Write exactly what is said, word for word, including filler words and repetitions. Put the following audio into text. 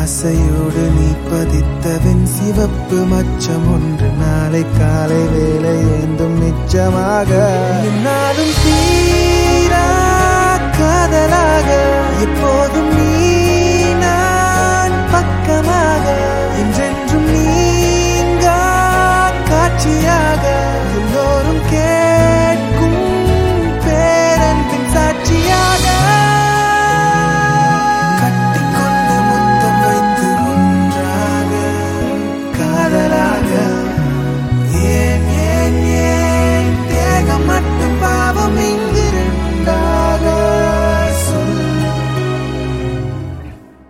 ஆசையோடு நீ பதித்தவன் சிவப்பு மச்சம் ஒன்று நாளை காலை வேலை ஏந்தும் நிச்சயமாக என்னாலும் தீரா காதலாக எப்போதும்